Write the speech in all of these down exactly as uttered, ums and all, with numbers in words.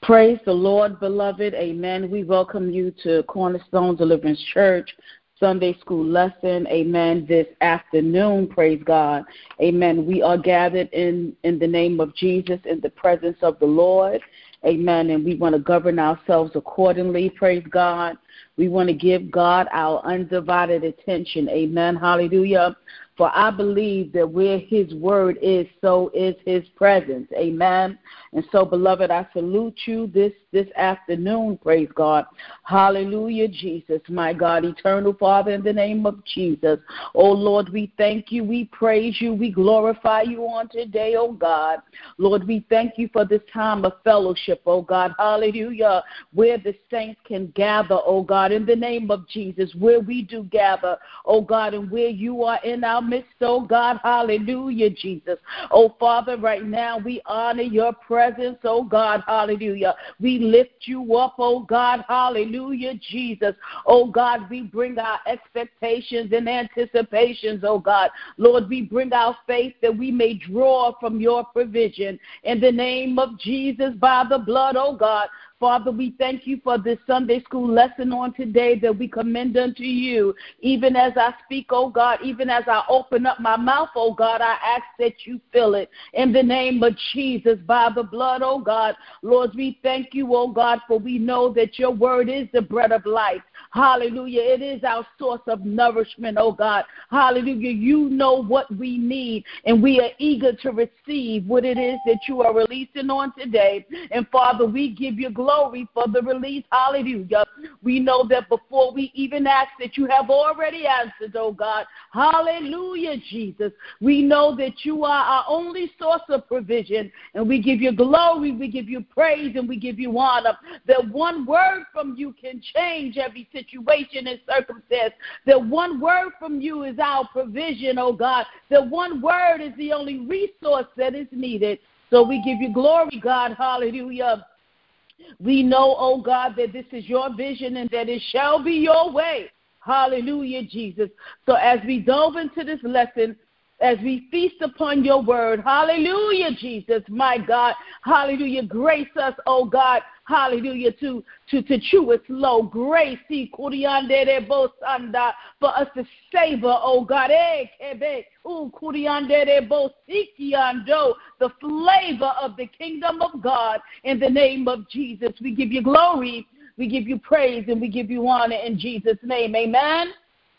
Praise the Lord, beloved. Amen. We welcome you to Cornerstone Deliverance Church Sunday School lesson. Amen. This afternoon, praise God. Amen. We are gathered in, in the name of Jesus in the presence of the Lord. Amen. And we want to govern ourselves accordingly. Praise God. We want to give God our undivided attention. Amen. Hallelujah. For I believe that where his word is, so is his presence. Amen. And so, beloved, I salute you this, this afternoon. Praise God. Hallelujah, Jesus, my God, eternal Father, in the name of Jesus. Oh, Lord, we thank you. We praise you. We glorify you on today, oh God. Lord, we thank you for this time of fellowship, oh God. Hallelujah. Where the saints can gather, oh God, in the name of Jesus, where we do gather, oh God, and where you are in our midst, oh God. Hallelujah, Jesus. Oh, Father, right now we honor your presence, oh God. Hallelujah. We lift you up, oh God. Hallelujah, Jesus. Oh God, we bring our expectations and anticipations, oh God. Lord, we bring our faith that we may draw from your provision in the name of Jesus by the blood, oh God. Father, we thank you for this Sunday school lesson on today that we commend unto you. Even as I speak, oh God, even as I open up my mouth, oh God, I ask that you fill it in the name of Jesus by the blood, oh God. Lord, we thank you, oh God, for we know that your word is the bread of life. Hallelujah. It is our source of nourishment, oh God. Hallelujah. You know what we need, and we are eager to receive what it is that you are releasing on today. And Father, we give you glory for the release. Hallelujah. We know that before we even ask that you have already answered, oh God. Hallelujah, Jesus. We know that you are our only source of provision, and we give you glory, we give you praise, and we give you honor. That one word from you can change every situation and circumstance. That one word from you is our provision, oh God. That one word is the only resource that is needed. So we give you glory, God. Hallelujah. We know, oh God, that this is your vision and that it shall be your way. Hallelujah, Jesus. So as we dove into this lesson, as we feast upon your word, hallelujah, Jesus, my God, hallelujah, grace us, oh God, hallelujah, to, to, to chew it slow, grace, for us to savor, oh God, the flavor of the kingdom of God in the name of Jesus. We give you glory, we give you praise, and we give you honor in Jesus' name, amen.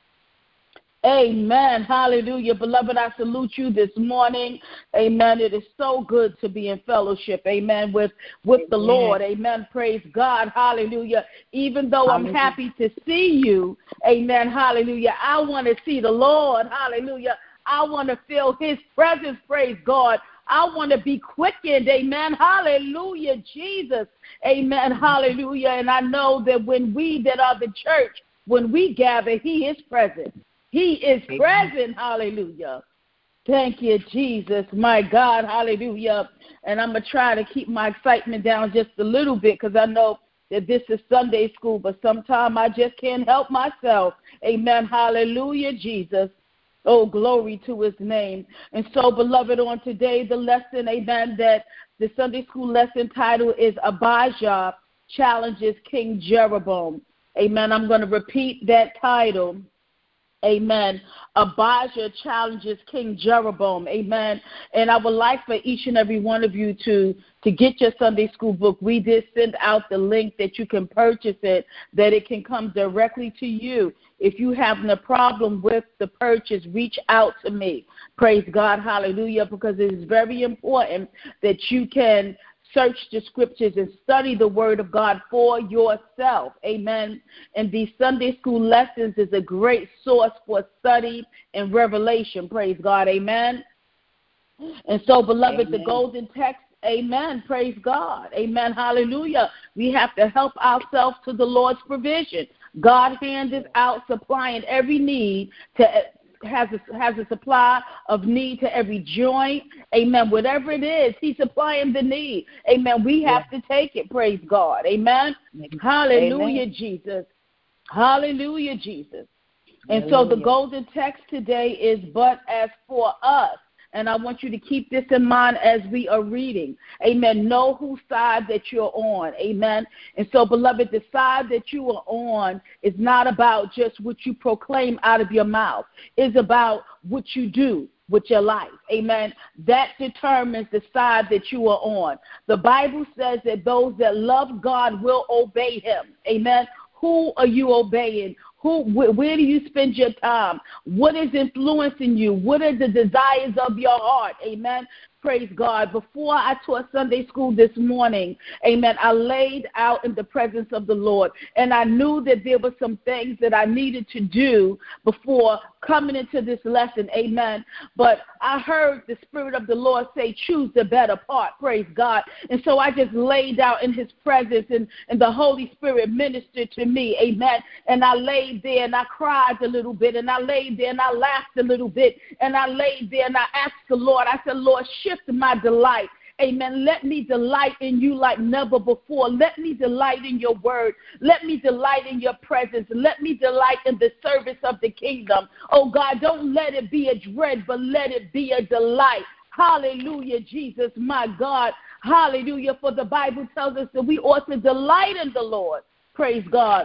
Amen. Hallelujah. Beloved, I salute you this morning. Amen. It is so good to be in fellowship. Amen. With, with the Lord. Amen. Praise God. Hallelujah. Even though I'm happy to see you. Amen. Hallelujah. I want to see the Lord. Hallelujah. I want to feel his presence. Praise God. I want to be quickened. Amen. Hallelujah. Jesus. Amen. Hallelujah. And I know that when we that are the church, when we gather, he is present. He is present, hallelujah. Thank you, Jesus, my God, hallelujah. And I'm going to try to keep my excitement down just a little bit because I know that this is Sunday school, but sometimes I just can't help myself. Amen, hallelujah, Jesus. Oh, glory to his name. And so, beloved, on today, the lesson, amen, that the Sunday school lesson title is Abijah Challenges King Jeroboam. Amen, I'm going to repeat that title. Amen. Abijah challenges King Jeroboam. Amen. And I would like for each and every one of you to, to get your Sunday school book. We did send out the link that you can purchase it, that it can come directly to you. If you have no problem with the purchase, reach out to me. Praise God. Hallelujah. Because it is very important that you can search the scriptures and study the word of God for yourself. Amen. And these Sunday school lessons is a great source for study and revelation. Praise God. Amen. And so, beloved, amen. The golden text, amen. Praise God. Amen. Hallelujah. We have to help ourselves to the Lord's provision. God's hand is out supplying every need to has a, has a supply of need to every joint. Amen. Whatever it is, he's supplying the need. Amen. We have yeah. to take it. Praise God. Amen. Amen. Hallelujah, Amen. Jesus. Hallelujah, Jesus. And Hallelujah. So the golden text today is, but as for us. And I want you to keep this in mind as we are reading. Amen. Know whose side that you're on. Amen. And so, beloved, the side that you are on is not about just what you proclaim out of your mouth. It's about what you do with your life. Amen. That determines the side that you are on. The Bible says that those that love God will obey him. Amen. Who are you obeying? Who, wh- where do you spend your time? What is influencing you? What are the desires of your heart? Amen. Praise God. Before I taught Sunday school this morning, amen, I laid out in the presence of the Lord, and I knew that there were some things that I needed to do before coming into this lesson, amen. But I heard the Spirit of the Lord say, choose the better part, praise God. And so I just laid out in his presence, and, and the Holy Spirit ministered to me, amen. And I laid there and I cried a little bit, and I laid there and I laughed a little bit, and I laid there and I asked the Lord, I said, Lord, shift my delight. Amen. Let me delight in you like never before. Let me delight in your word. Let me delight in your presence. Let me delight in the service of the kingdom. Oh, God, don't let it be a dread, but let it be a delight. Hallelujah, Jesus, my God. Hallelujah. For the Bible tells us that we ought to delight in the Lord. Praise God.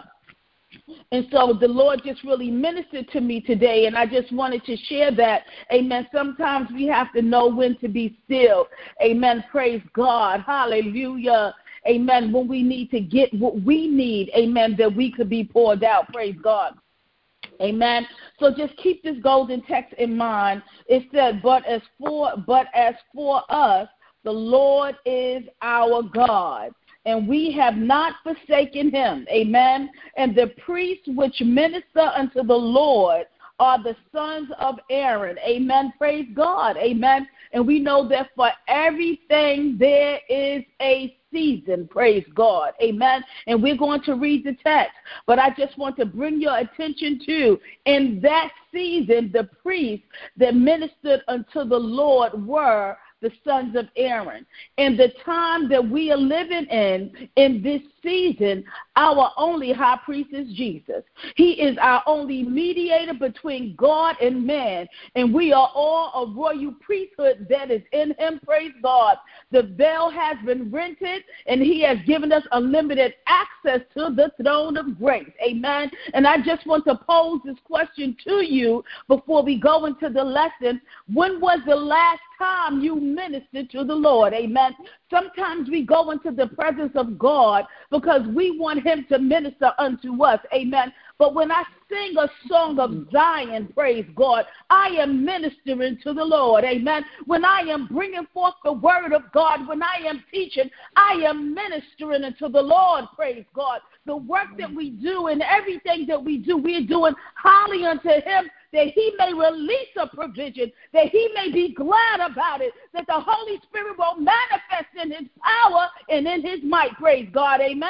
And so the Lord just really ministered to me today, and I just wanted to share that. Amen. Sometimes we have to know when to be still. Amen. Praise God. Hallelujah. Amen. When we need to get what we need, amen, that we could be poured out. Praise God. Amen. So just keep this golden text in mind. It said, but as for, but as for us, the Lord is our God, and we have not forsaken him. Amen. And the priests which minister unto the Lord are the sons of Aaron. Amen. Praise God. Amen. And we know that for everything there is a season. Praise God. Amen. And we're going to read the text. But I just want to bring your attention to, in that season, the priests that ministered unto the Lord were the sons of Aaron. In the time that we are living in, in this season, our only high priest is Jesus. He is our only mediator between God and man, and we are all a royal priesthood that is in him. Praise God. The veil has been rented, and he has given us unlimited access to the throne of grace. Amen. And I just want to pose this question to you before we go into the lesson. When was the last time you ministered to the Lord? Amen. Sometimes we go into the presence of God because we want him to minister unto us. Amen. But when I sing a song of Zion, praise God, I am ministering to the Lord. Amen. When I am bringing forth the word of God, when I am teaching, I am ministering unto the Lord. Praise God. The work that we do and everything that we do, we are doing highly unto him, that he may release a provision, that he may be glad about it, that the Holy Spirit will manifest in his power and in his might. Praise God. Amen.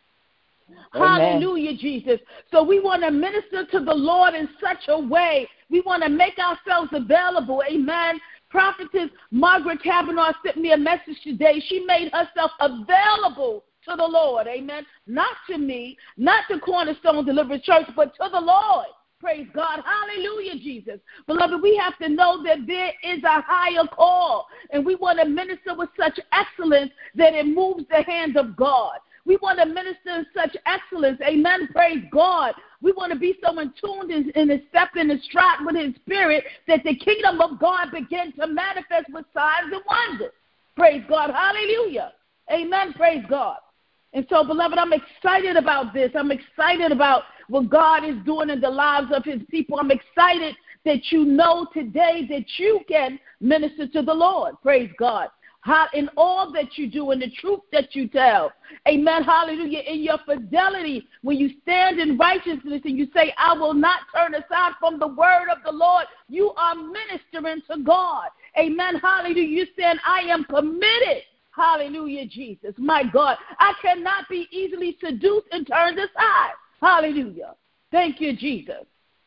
Amen. Hallelujah, Jesus. So we want to minister to the Lord in such a way. We want to make ourselves available. Amen. Prophetess Margaret Kavanaugh sent me a message today. She made herself available to the Lord. Amen. Not to me, not to Cornerstone Deliverance Church, but to the Lord. Praise God. Hallelujah, Jesus. Beloved, we have to know that there is a higher call, and we want to minister with such excellence that it moves the hand of God. We want to minister in such excellence. Amen. Praise God. We want to be so in tune and in step in and stride with his spirit that the kingdom of God begin to manifest with signs and wonders. Praise God. Hallelujah. Amen. Praise God. And so, beloved, I'm excited about this. I'm excited about what God is doing in the lives of his people. I'm excited that you know today that you can minister to the Lord. Praise God. How, in all that you do and the truth that you tell. Amen. Hallelujah. In your fidelity, when you stand in righteousness and you say, I will not turn aside from the word of the Lord, you are ministering to God. Amen. Hallelujah. You're saying, I am committed. Hallelujah, Jesus. My God, I cannot be easily seduced and turned aside. Hallelujah. Thank you, Jesus.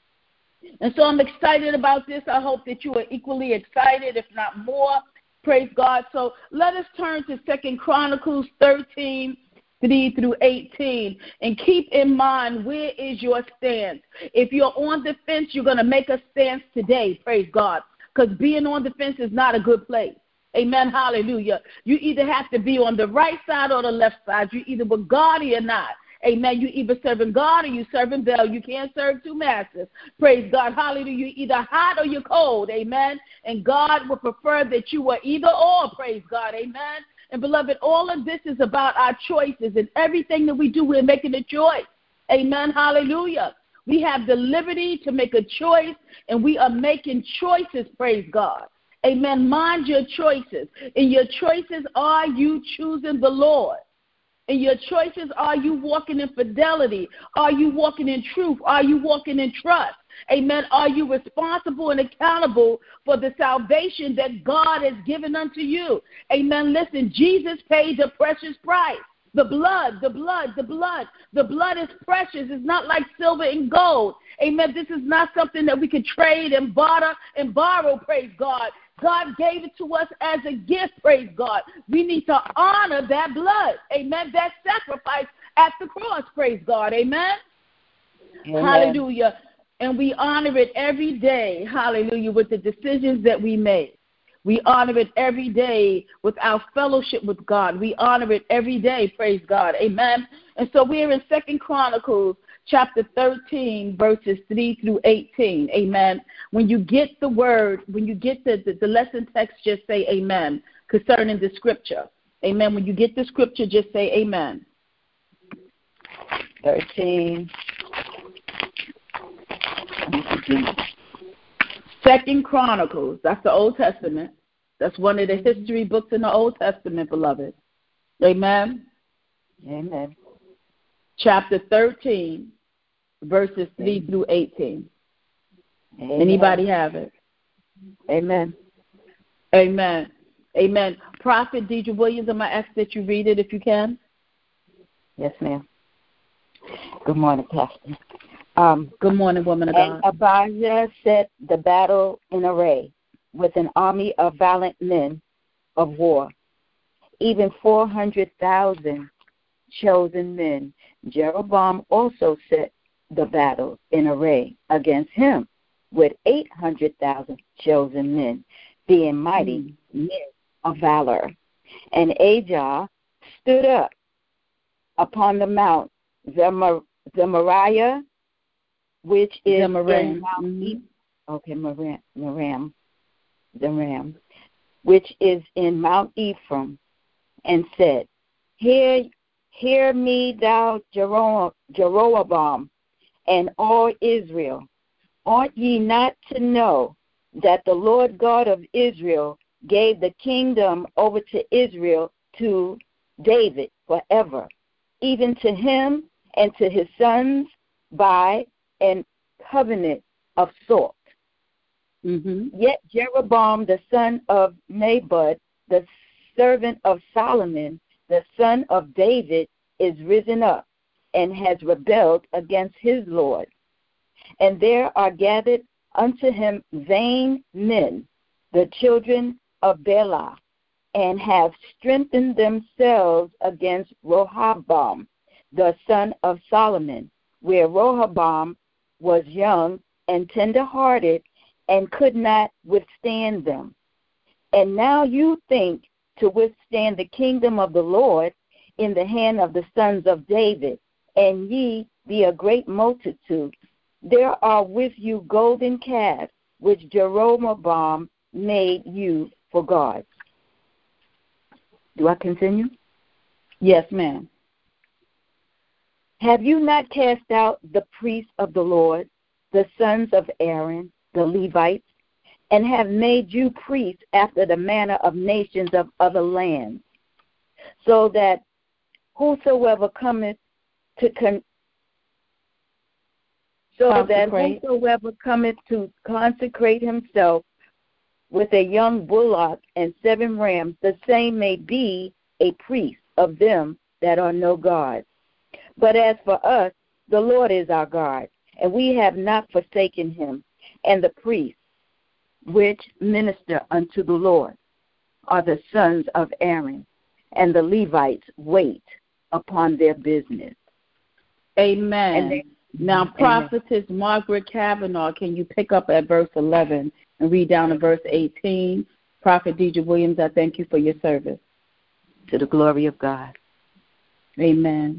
And so I'm excited about this. I hope that you are equally excited, if not more. Praise God. So let us turn to Second Chronicles thirteen, three through eighteen. And keep in mind, where is your stance? If you're on the fence, you're going to make a stance today. Praise God. because being on the fence is not a good place. Amen, hallelujah. You either have to be on the right side or the left side. You either with God or you're not. Amen. You either serving God or you serving Baal. You can't serve two masters. Praise God. Hallelujah. You're either hot or you're cold. Amen. And God would prefer that you were either or. Praise God. Amen. And beloved, all of this is about our choices, and everything that we do, we're making a choice. Amen. Hallelujah. We have the liberty to make a choice, and we are making choices. Praise God. Amen. Mind your choices. In your choices, are you choosing the Lord? In your choices, are you walking in fidelity? Are you walking in truth? Are you walking in trust? Amen. Are you responsible and accountable for the salvation that God has given unto you? Amen. Listen, Jesus paid the precious price. The blood, the blood, the blood. The blood is precious. It's not like silver and gold. Amen. This is not something that we can trade and barter and borrow, praise God. God gave it to us as a gift, praise God. We need to honor that blood. Amen. That sacrifice at the cross, praise God. Amen. Amen. Hallelujah. And we honor it every day, hallelujah, with the decisions that we make. We honor it every day with our fellowship with God. We honor it every day, praise God. Amen. And so we're in Second Chronicles chapter thirteen, verses three through eighteen. Amen. When you get the word, when you get the, the, the lesson text, just say amen concerning the scripture. Amen. When you get the scripture, just say amen. thirteen. Second Chronicles, that's the Old Testament. That's one of the history books in the Old Testament, beloved. Amen. Amen. Chapter thirteen, verses three Amen. Through eighteen. Amen. Anybody have it? Amen. Amen. Amen. Prophet Deidre Williams, I'm going to ask that you read it if you can. Yes, ma'am. Good morning, Pastor. Um, Good morning, woman of God. And Abijah set the battle in array with an army of valiant men of war, even four hundred thousand chosen men. Jeroboam also set the battle in array against him with eight hundred thousand chosen men, being mighty mm. men of valor. And Ahijah stood up upon the mount Zemar- Zemariah, which is Zemaram. in Mount mm-hmm. e- okay, Maram, Maram, Zeram, which is in Mount Ephraim, and said, Hear, hear me, thou Jero- Jeroboam, and all Israel. Ought ye not to know that the Lord God of Israel gave the kingdom over to Israel to David forever, even to him and to his sons by and covenant of salt. Mm-hmm. Yet Jeroboam, the son of Nebat, the servant of Solomon, the son of David, is risen up and has rebelled against his Lord. And there are gathered unto him vain men, the children of Bela, and have strengthened themselves against Rehoboam, the son of Solomon, where Rehoboam was young and tender-hearted and could not withstand them. And now you think to withstand the kingdom of the Lord in the hand of the sons of David, and ye be a great multitude. There are with you golden calves, which Jeroboam made you for gods. Do I continue? Yes, ma'am. Have you not cast out the priests of the Lord, the sons of Aaron, the Levites, and have made you priests after the manner of nations of other lands, so that whosoever cometh to con- so that whosoever cometh to consecrate himself with a young bullock and seven rams, the same may be a priest of them that are no gods. But as for us, the Lord is our God, and we have not forsaken him. And the priests which minister unto the Lord are the sons of Aaron, and the Levites wait upon their business. Amen. And they, Now, Prophetess Amen. Margaret Kavanaugh, can you pick up at verse eleven and read down to verse eighteen? Prophet Deidre Williams, I thank you for your service. To the glory of God. Amen.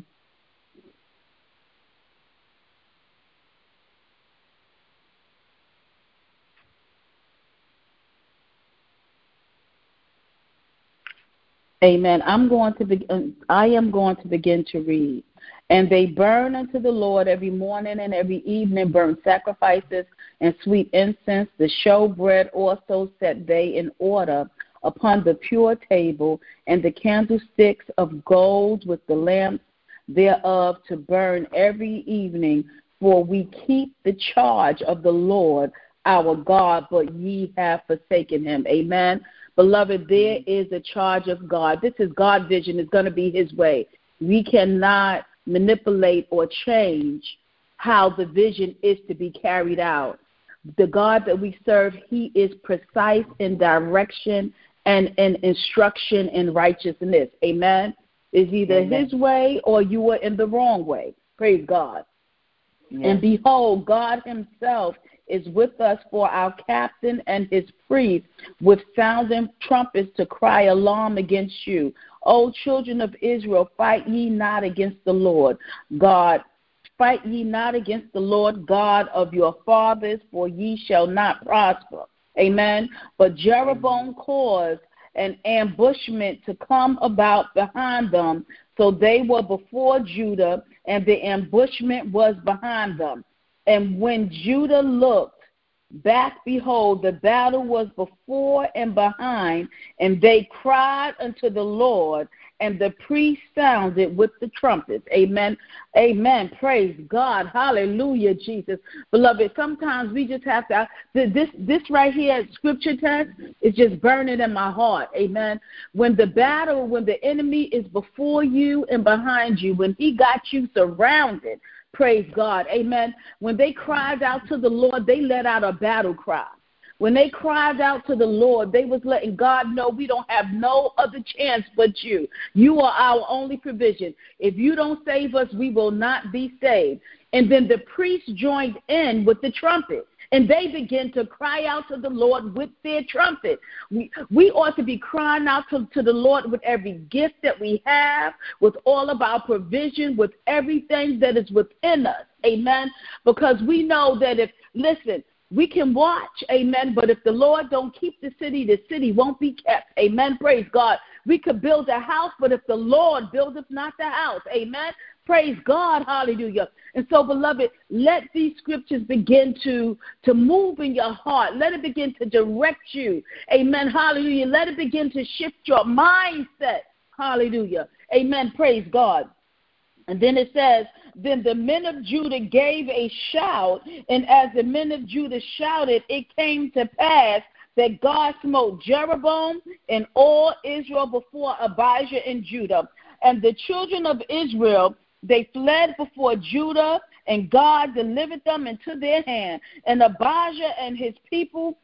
Amen. I'm going to be, I am going to begin to read. And they burn unto the Lord every morning and every evening burnt sacrifices and sweet incense. The showbread also set they in order upon the pure table, and the candlesticks of gold with the lamps thereof to burn every evening. For we keep the charge of the Lord our God, but ye have forsaken him. Amen. Beloved, there is a charge of God. This is God's vision. It's going to be his way. We cannot manipulate or change how the vision is to be carried out. The God that we serve, he is precise in direction and in instruction in righteousness. Amen. It's either Amen. His way or you are in the wrong way. Praise God. Yes. And behold, God himself is with us for our captain and his priests with sounding trumpets to cry alarm against you. O children of Israel, fight ye not against the Lord God. Fight ye not against the Lord God of your fathers, for ye shall not prosper. Amen. But Jeroboam caused an ambushment to come about behind them, so they were before Judah, and the ambushment was behind them. And when Judah looked back, behold, the battle was before and behind, and they cried unto the Lord, and the priest sounded with the trumpets. Amen. Amen. Praise God. Hallelujah, Jesus. Beloved, sometimes we just have to, this this right here, scripture text, is just burning in my heart. Amen. When the battle, when the enemy is before you and behind you, when he got you surrounded, praise God. Amen. When they cried out to the Lord, they let out a battle cry. When they cried out to the Lord, they was letting God know we don't have no other chance but you. You are our only provision. If you don't save us, we will not be saved. And then the priests joined in with the trumpet, and they began to cry out to the Lord with their trumpet. We, we ought to be crying out to, to the Lord with every gift that we have, with all of our provision, with everything that is within us. Amen. Because we know that if, listen, we can watch, amen, but if the Lord don't keep the city, the city won't be kept. Amen. Praise God. We could build a house, but if the Lord buildeth not the house, amen. Praise God. Hallelujah. And so, beloved, let these scriptures begin to, to move in your heart. Let it begin to direct you. Amen. Hallelujah. Let it begin to shift your mindset. Hallelujah. Amen. Praise God. And then it says, then the men of Judah gave a shout, and as the men of Judah shouted, it came to pass that God smote Jeroboam and all Israel before Abijah and Judah. And the children of Israel, they fled before Judah, and God delivered them into their hand. And Abijah and his people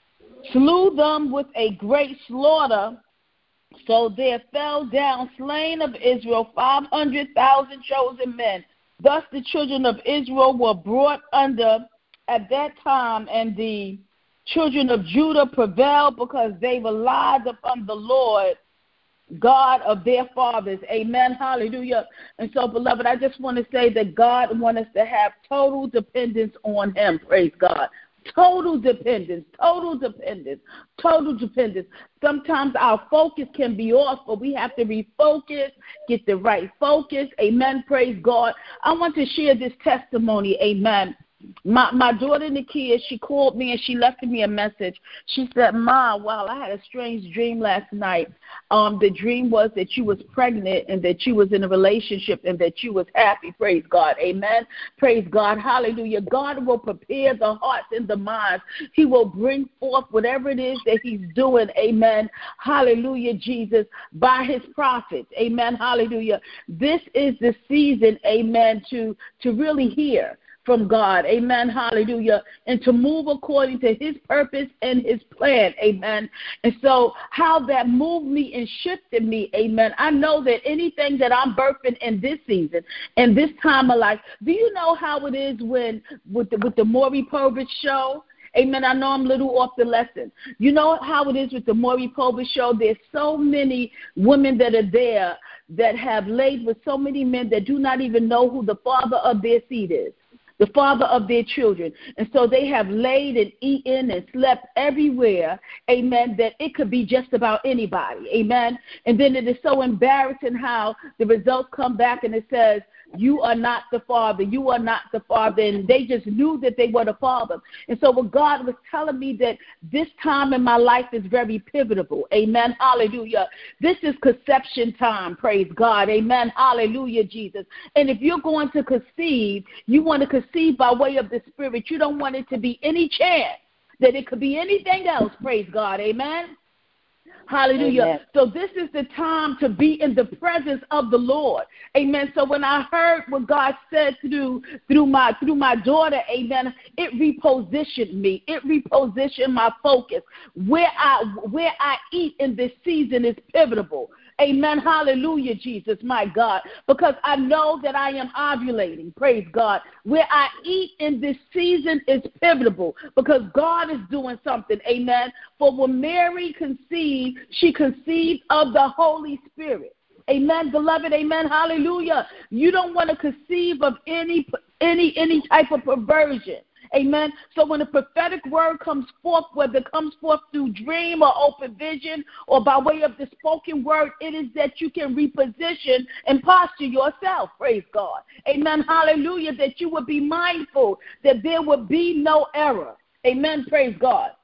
slew them with a great slaughter. So there fell down slain of Israel five hundred thousand chosen men. Thus the children of Israel were brought under at that time, and the children of Judah prevailed because they relied upon the Lord God of their fathers. Amen. Hallelujah. And so, beloved, I just want to say that God wants us to have total dependence on him. Praise God. Total dependence, total dependence, total dependence. Sometimes our focus can be off, but we have to refocus, get the right focus. Amen. Praise God. I want to share this testimony. Amen. My my daughter Nakia, she called me and she left me a message. She said, Ma, wow, I had a strange dream last night. Um, the dream was that you was pregnant and that you was in a relationship and that you was happy. Praise God. Amen. Praise God. Hallelujah. God will prepare the hearts and the minds. He will bring forth whatever it is that he's doing. Amen. Hallelujah, Jesus, by his prophets. Amen. Hallelujah. This is the season, amen, to, to really hear. from God, amen, hallelujah, and to move according to his purpose and his plan, amen. And so how that moved me and shifted me, amen, I know that anything that I'm birthing in this season, in this time of life, do you know how it is when, with the, with the Maury Povich show? Amen. I know I'm a little off the lesson. You know how it is with the Maury Povich show? There's so many women that are there that have laid with so many men that do not even know who the father of their seed is, the father of their children. And so they have laid and eaten and slept everywhere, amen, that it could be just about anybody, amen. And then it is so embarrassing how the results come back and it says, you are not the father. You are not the father. And they just knew that they were the father. And so what God was telling me that this time in my life is very pivotal. Amen. Hallelujah. This is conception time. Praise God. Amen. Hallelujah, Jesus. And if you're going to conceive, you want to conceive by way of the Spirit. You don't want it to be any chance that it could be anything else. Praise God. Amen. Hallelujah. Amen. So this is the time to be in the presence of the Lord. Amen. So when I heard what God said through through my through my daughter, amen, it repositioned me. It repositioned my focus. Where I where I eat in this season is pivotal. Amen. Hallelujah, Jesus, my God. Because I know that I am ovulating. Praise God. Where I eat in this season is pivotal because God is doing something. Amen. For when Mary conceived, she conceived of the Holy Spirit. Amen, beloved. Amen. Hallelujah. You don't want to conceive of any any any type of perversion. Amen. So when a prophetic word comes forth, whether it comes forth through dream or open vision or by way of the spoken word, it is that you can reposition and posture yourself. Praise God. Amen. Hallelujah. That you would be mindful that there would be no error. Amen. Praise God.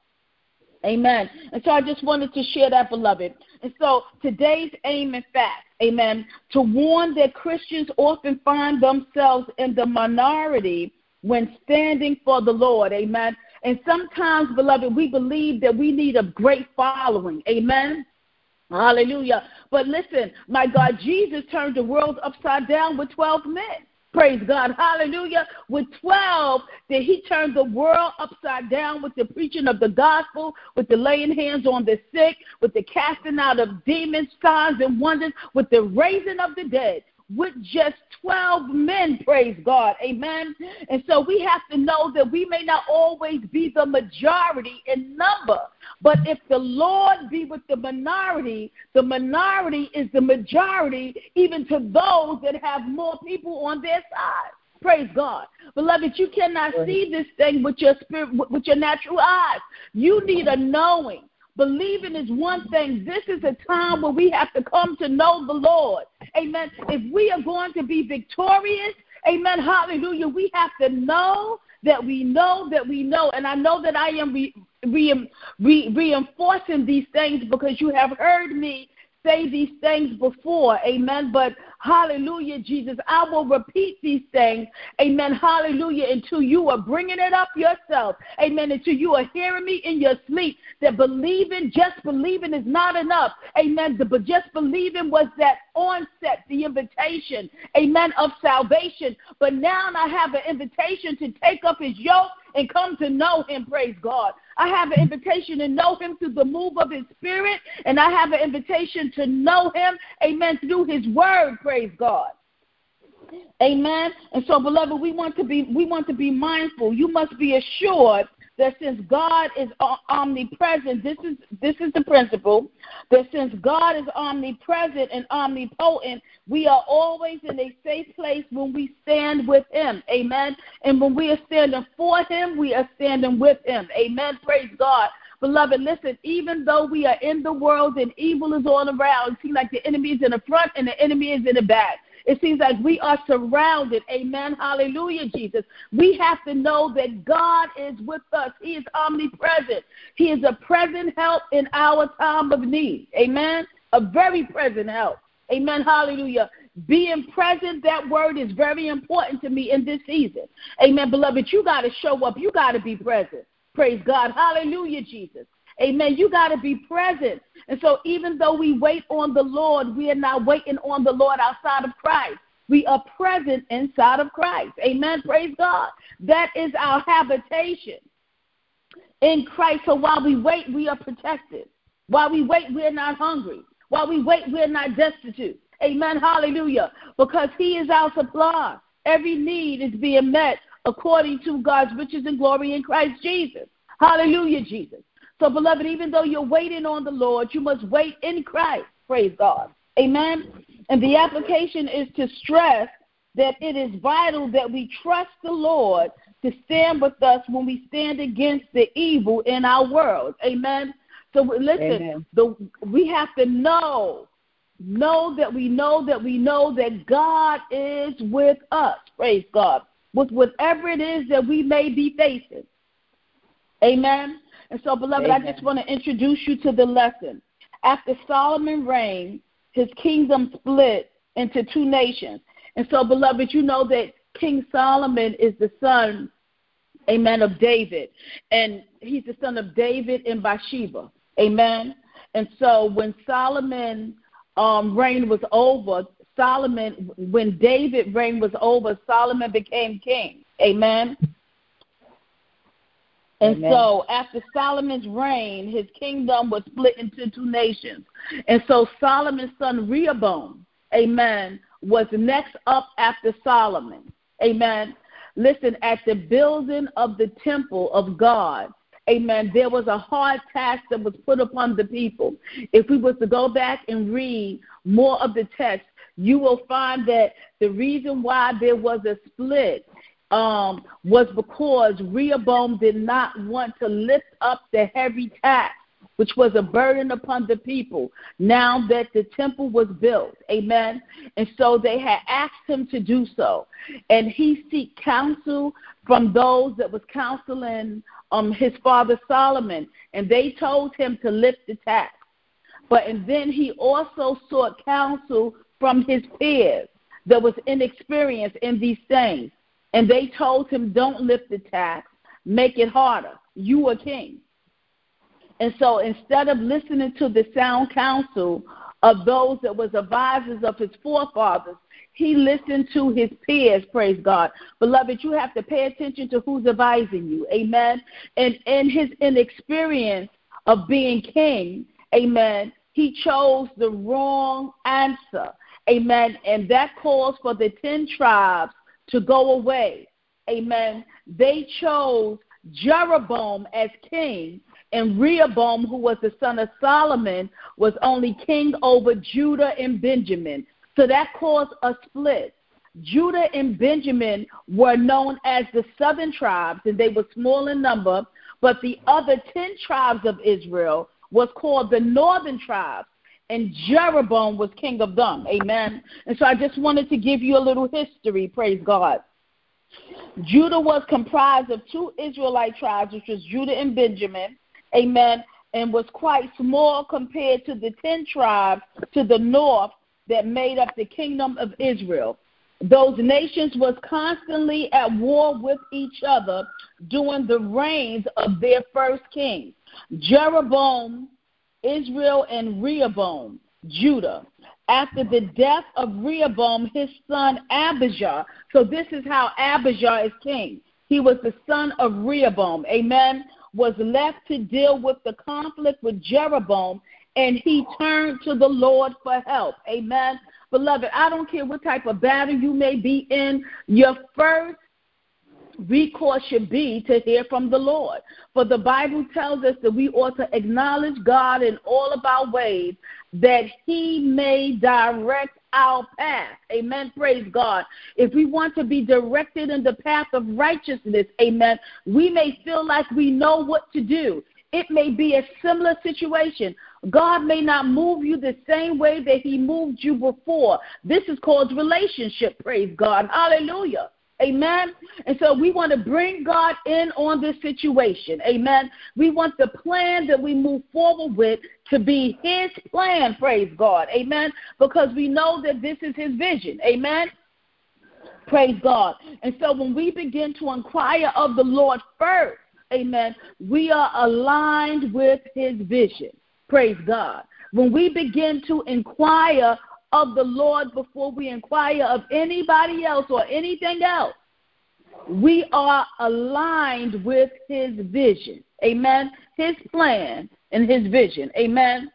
Amen. And so I just wanted to share that, beloved. And so today's aim and fact, amen, to warn that Christians often find themselves in the minority when standing for the Lord, amen. And sometimes, beloved, we believe that we need a great following, amen. Hallelujah. But listen, my God, Jesus turned the world upside down with twelve men. Praise God. Hallelujah. With twelve, that he turned the world upside down with the preaching of the gospel, with the laying hands on the sick, with the casting out of demons, signs and wonders, with the raising of the dead. With just twelve men, praise God, amen. And so we have to know that we may not always be the majority in number, but if the Lord be with the minority, the minority is the majority, even to those that have more people on their side. Praise God. Beloved, you cannot see this thing with your spirit, with your natural eyes. You need a knowing. Believing is one thing. This is a time where we have to come to know the Lord. Amen. If we are going to be victorious, amen, hallelujah, we have to know that we know that we know. And I know that I am re- re- re- reinforcing these things because you have heard me say these things before, amen, but hallelujah, Jesus, I will repeat these things, amen, hallelujah, until you are bringing it up yourself, amen, until you are hearing me in your sleep, that believing, just believing is not enough, amen, but just believing was that onset, the invitation, amen, of salvation, but now I have an invitation to take up his yoke and come to know him, praise God. I have an invitation to know him through the move of his spirit, and I have an invitation to know him, amen, through his word, praise God. Amen. And so, beloved, we want to be we want to be mindful. You must be assured that since God is omnipresent, this is this is the principle, that since God is omnipresent and omnipotent, we are always in a safe place when we stand with him. Amen. And when we are standing for him, we are standing with him. Amen. Praise God. Beloved, listen, even though we are in the world and evil is all around, it seems like the enemy is in the front and the enemy is in the back. It seems like we are surrounded. Amen. Hallelujah, Jesus. We have to know that God is with us. He is omnipresent. He is a present help in our time of need. Amen. A very present help. Amen. Hallelujah. Being present, that word is very important to me in this season. Amen. Beloved, you got to show up. You got to be present. Praise God. Hallelujah, Jesus. Amen. You got to be present. And so even though we wait on the Lord, we are not waiting on the Lord outside of Christ. We are present inside of Christ. Amen. Praise God. That is our habitation in Christ. So while we wait, we are protected. While we wait, we're not hungry. While we wait, we're not destitute. Amen. Hallelujah. Because he is our supply. Every need is being met according to God's riches and glory in Christ Jesus. Hallelujah, Jesus. So, beloved, even though you're waiting on the Lord, you must wait in Christ. Praise God. Amen. And the application is to stress that it is vital that we trust the Lord to stand with us when we stand against the evil in our world. Amen. So listen, the, we have to know, know that we know that we know that God is with us. Praise God. With whatever it is that we may be facing. Amen. And so, beloved, Amen. I just want to introduce you to the lesson. After Solomon reigned, his kingdom split into two nations. And so, beloved, you know that King Solomon is the son, amen, of David. And he's the son of David and Bathsheba. Amen. And so when Solomon um, reign was over, Solomon, when David reign was over, Solomon became king. Amen. And Amen. So after Solomon's reign, his kingdom was split into two nations. And so Solomon's son Rehoboam, amen, was next up after Solomon. Amen. Listen, at the building of the temple of God, amen, there was a hard task that was put upon the people. If we were to go back and read more of the text, you will find that the reason why there was a split um, was because Rehoboam did not want to lift up the heavy task, which was a burden upon the people, now that the temple was built. Amen. And so they had asked him to do so. And he sought counsel from those that was counseling um, his father Solomon. And they told him to lift the tax. But and then he also sought counsel from his peers that was inexperienced in these things. And they told him, don't lift the tax, make it harder. You are king. And so instead of listening to the sound counsel of those that was advisors of his forefathers, he listened to his peers, praise God. Beloved, you have to pay attention to who's advising you, amen. And in his inexperience of being king, amen, he chose the wrong answer, amen. And that calls for the ten tribes to go away, amen. They chose Jeroboam as king, and Rehoboam, who was the son of Solomon, was only king over Judah and Benjamin. So that caused a split. Judah and Benjamin were known as the southern tribes, and they were small in number, but the other ten tribes of Israel was called the northern tribes, and Jeroboam was king of them. Amen. And so I just wanted to give you a little history, praise God. Judah was comprised of two Israelite tribes, which was Judah and Benjamin, amen, and was quite small compared to the ten tribes to the north that made up the kingdom of Israel. Those nations was constantly at war with each other during the reigns of their first king, Jeroboam, Israel, and Rehoboam, Judah. After the death of Rehoboam, his son Abijah, so this is how Abijah is king. He was the son of Rehoboam, amen, was left to deal with the conflict with Jeroboam, and he turned to the Lord for help, amen. Beloved, I don't care what type of battle you may be in, your first recourse should be to hear from the Lord. For the Bible tells us that we ought to acknowledge God in all of our ways, that he may direct our path. Amen. Praise God. If we want to be directed in the path of righteousness, amen, we may feel like we know what to do. It may be a similar situation. God may not move you the same way that he moved you before. This is called relationship, praise God. Hallelujah. Amen. And so we want to bring God in on this situation. Amen. We want the plan that we move forward with to be his plan, praise God. Amen. Because we know that this is his vision. Amen. Praise God. And so when we begin to inquire of the Lord first, amen, we are aligned with his vision. Praise God. When we begin to inquire of the Lord before we inquire of anybody else or anything else, we are aligned with his vision. Amen. His plan and his vision. Amen.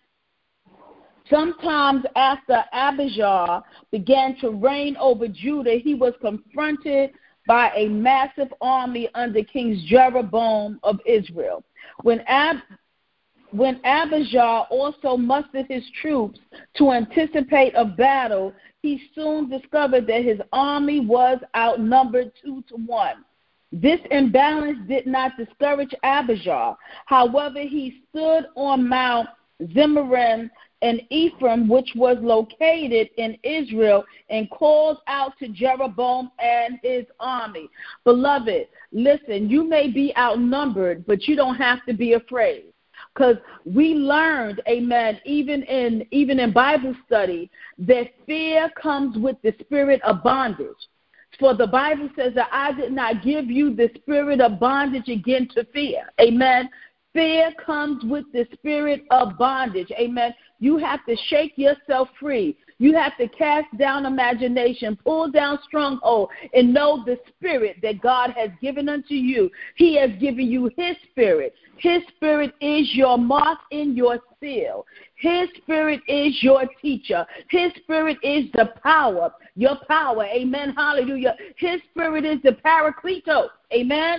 Sometimes after Abijah began to reign over Judah, he was confronted by a massive army under King Jeroboam of Israel. When Ab When Abijah also mustered his troops to anticipate a battle, he soon discovered that his army was outnumbered two to one. This imbalance did not discourage Abijah. However, he stood on Mount Zemaraim and Ephraim, which was located in Israel, and called out to Jeroboam and his army. Beloved, listen, you may be outnumbered, but you don't have to be afraid. Because we learned, amen, even in even in Bible study, that fear comes with the spirit of bondage. For the Bible says that I did not give you the spirit of bondage again to fear. Amen. Fear comes with the spirit of bondage. Amen. You have to shake yourself free. You have to cast down imagination, pull down stronghold, and know the spirit that God has given unto you. He has given you his spirit. His spirit is your mark and your seal. His spirit is your teacher. His spirit is the power, your power. Amen. Hallelujah. His spirit is the Paracletos. Amen.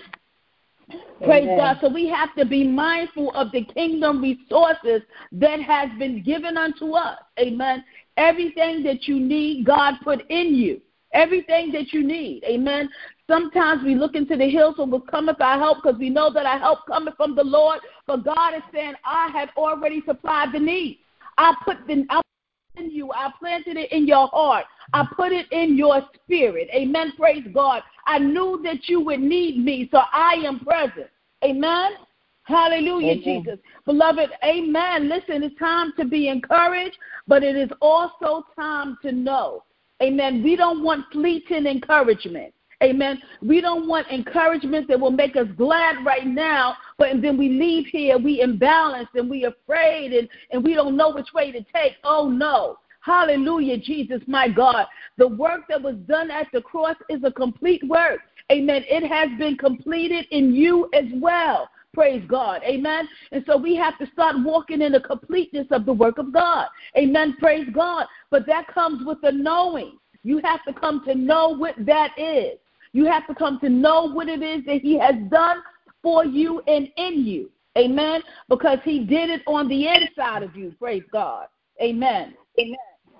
Praise Amen. God. So we have to be mindful of the kingdom resources that has been given unto us. Amen. Everything that you need, God put in you. Everything that you need. Amen. Sometimes we look into the hills and will cometh our help because we know that our help cometh from the Lord. But God is saying, I have already supplied the need. I put the I in you. I planted it in your heart. I put it in your spirit. Amen. Praise God. I knew that you would need me, so I am present. Amen. Hallelujah, amen. Jesus. Beloved, amen. Listen, it's time to be encouraged, but it is also time to know. Amen. We don't want fleeting encouragement. Amen. We don't want encouragement that will make us glad right now, but then we leave here, we imbalanced and we afraid and, and we don't know which way to take. Oh, no. Hallelujah, Jesus, my God. The work that was done at the cross is a complete work. Amen. It has been completed in you as well. Praise God. Amen. And so we have to start walking in the completeness of the work of God. Amen. Praise God. But that comes with the knowing. You have to come to know what that is. You have to come to know what it is that he has done for you and in you. Amen. Because he did it on the inside of you. Praise God. Amen. Amen.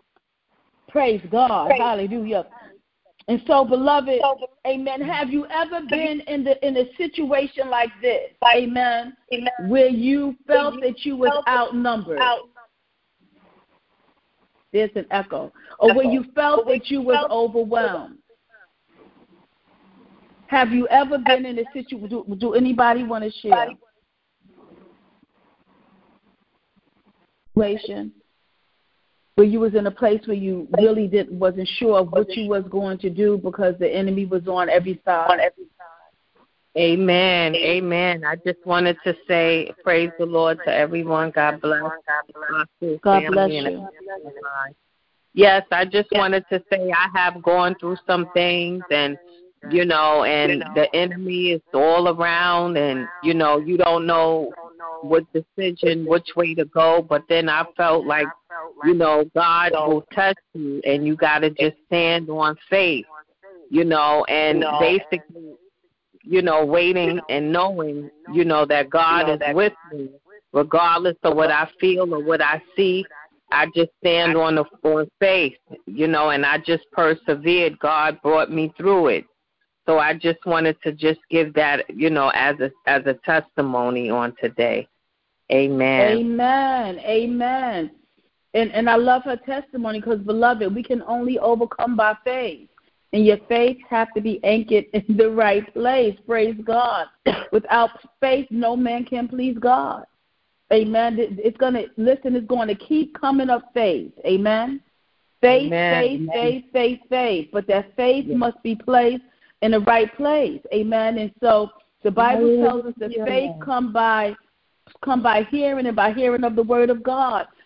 Praise God. Praise. Hallelujah. And so, beloved, amen, have you ever been in the in a situation like this, amen, amen. where you felt that you was outnumbered? There's an echo. Or where you felt that you was overwhelmed? Have you ever been in a situation? Do, do anybody want to share? Situation where you was in a place where you really didn't wasn't sure of what you was going to do because the enemy was on every side. On every side. Amen. Amen. I just wanted to say praise the Lord to everyone. God bless. God bless, God bless you. Yes, I just wanted to say I have gone through some things and you know, and the enemy is all around and, you know, you don't know what decision, which way to go. But then I felt like, you know, God will test you and you got to just stand on faith, you know, and basically, you know, waiting and knowing, you know, that God is with me, regardless of what I feel or what I see. I just stand on the on faith, you know, and I just persevered. God brought me through it. So I just wanted to just give that, you know, as a as a testimony on today. Amen. Amen. Amen. And and I love her testimony because, beloved, we can only overcome by faith. And your faith have to be anchored in the right place. Praise God. Without faith, no man can please God. Amen. It's going to, listen, it's going to keep coming up faith. Amen. Faith, Amen. faith, Amen. faith, faith, faith. But that faith yes. must be placed in the right place. Amen. And so the Bible Amen. tells us that faith come by come by hearing and by hearing of the word of God.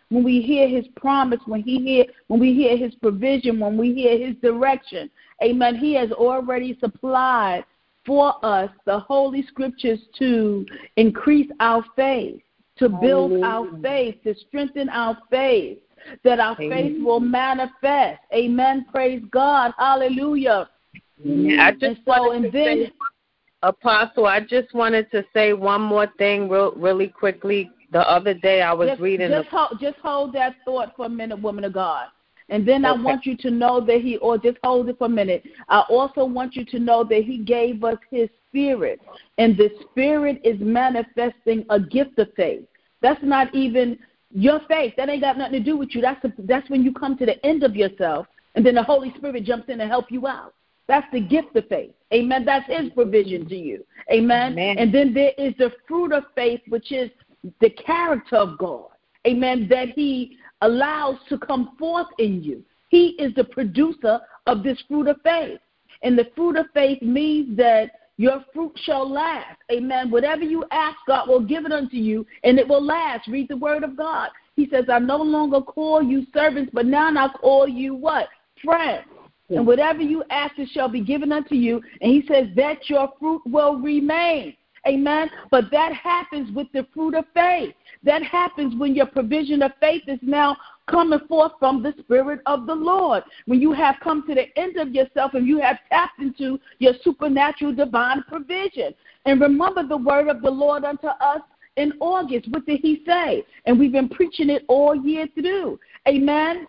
when we hear his promise, when he hear, when we hear his provision, when we hear his direction, amen, he has already supplied for us the Holy Scriptures to increase our faith, to build Hallelujah. Our faith, to strengthen our faith, that our Amen. Faith will manifest. Amen. Praise God. Hallelujah. Amen. I just and so, and then, say, Apostle, I just wanted to say one more thing real, really quickly. The other day I was just, reading. Just, the, hold, just hold that thought for a minute, woman of God. And then okay. I want you to know that he, or just hold it for a minute. I also want you to know that he gave us his spirit. And the spirit is manifesting a gift of faith. That's not even your faith. That ain't got nothing to do with you. That's, the, that's when you come to the end of yourself. And then the Holy Spirit jumps in and help you out. That's the gift of faith. Amen. That's his provision to you. Amen. Amen. And then there is the fruit of faith, which is the character of God. Amen. That he allows to come forth in you. He is the producer of this fruit of faith. And the fruit of faith means that your fruit shall last. Amen. Whatever you ask, God will give it unto you, and it will last. Read the word of God. He says, I no longer call you servants, but now I call you what? Friends. And whatever you ask, it shall be given unto you. And he says that your fruit will remain. Amen. But that happens with the fruit of faith. That happens when your provision of faith is now coming forth from the Spirit of the Lord. When you have come to the end of yourself and you have tapped into your supernatural divine provision. And remember the word of the Lord unto us in August. What did he say? And we've been preaching it all year through. Amen.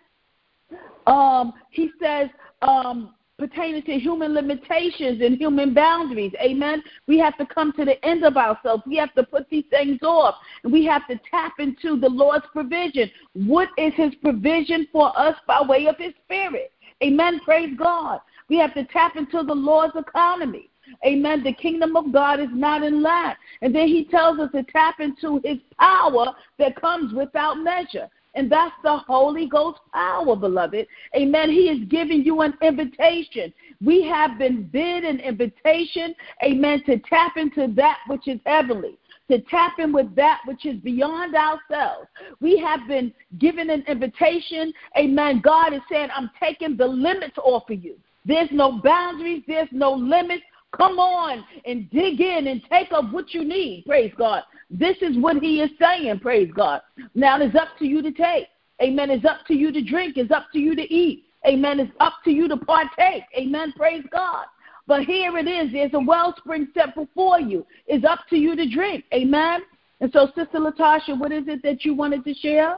Um, he says, um, pertaining to human limitations and human boundaries. Amen. We have to come to the end of ourselves. We have to put these things off. And we have to tap into the Lord's provision. What is his provision for us by way of his Spirit? Amen. Praise God. We have to tap into the Lord's economy. Amen. The kingdom of God is not in lack. And then he tells us to tap into his power that comes without measure. And that's the Holy Ghost power, beloved. Amen. He is giving you an invitation. We have been bid an invitation, amen, to tap into that which is heavenly, to tap in with that which is beyond ourselves. We have been given an invitation, amen. God is saying, I'm taking the limits off of you. There's no boundaries. There's no limits. Come on and dig in and take up what you need. Praise God. This is what he is saying. Praise God. Now it's up to you to take. Amen. It's up to you to drink. It's up to you to eat. Amen. It's up to you to partake. Amen. Praise God. But here it is. There's a wellspring set before you. It's up to you to drink. Amen. And so, Sister Latasha, what is it that you wanted to share?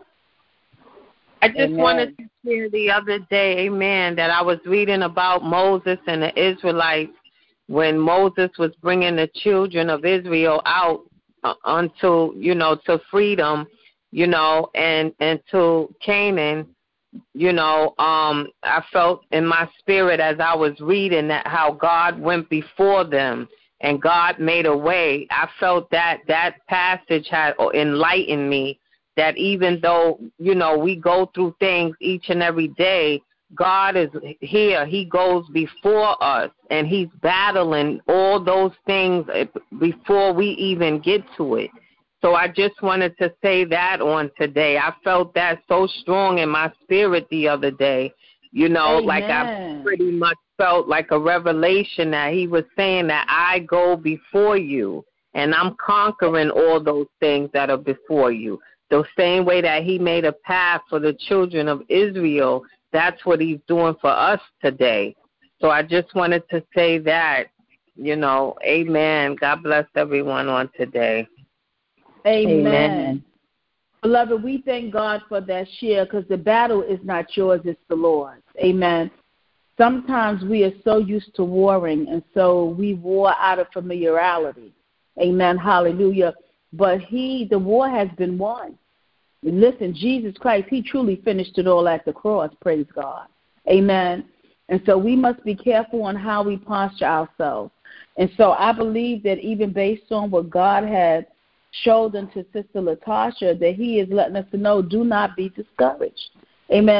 I just Amen. wanted to share the other day, amen, that I was reading about Moses and the Israelites when Moses was bringing the children of Israel out uh, unto, you know, to freedom, you know, and, and to Canaan, you know, um, I felt in my spirit as I was reading that how God went before them and God made a way. I felt that that passage had enlightened me that even though, you know, we go through things each and every day, God is here. He goes before us, and he's battling all those things before we even get to it. So I just wanted to say that on today. I felt that so strong in my spirit the other day, you know, Amen. like I pretty much felt like a revelation that he was saying that I go before you, and I'm conquering all those things that are before you. The same way that he made a path for the children of Israel, that's what he's doing for us today. So I just wanted to say that, you know, amen. God bless everyone on today. Amen. Amen. Beloved, we thank God for that share because the battle is not yours, it's the Lord's. Amen. Sometimes we are so used to warring, and so we war out of familiarity. Amen. Hallelujah. But he, the war has been won. Listen, Jesus Christ, he truly finished it all at the cross, praise God. Amen. And so we must be careful on how we posture ourselves. And so I believe that even based on what God had showed unto Sister Latasha, that he is letting us to know, do not be discouraged. Amen.